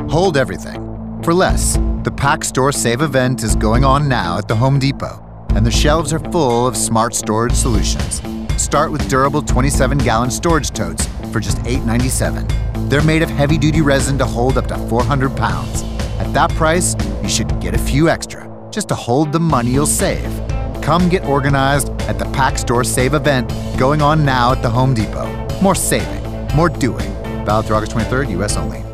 Hold everything for less. The Pack Store Save event is going on now at the Home Depot, and the shelves are full of smart storage solutions. Start with durable 27-gallon storage totes for just $8.97. They're made of heavy-duty resin to hold up to 400 pounds. At that price, you should get a few extra, just to hold the money you'll save. Come get organized at the Pack Store Save event going on now at the Home Depot. More saving, more doing. Valid through August 23rd, U.S. only.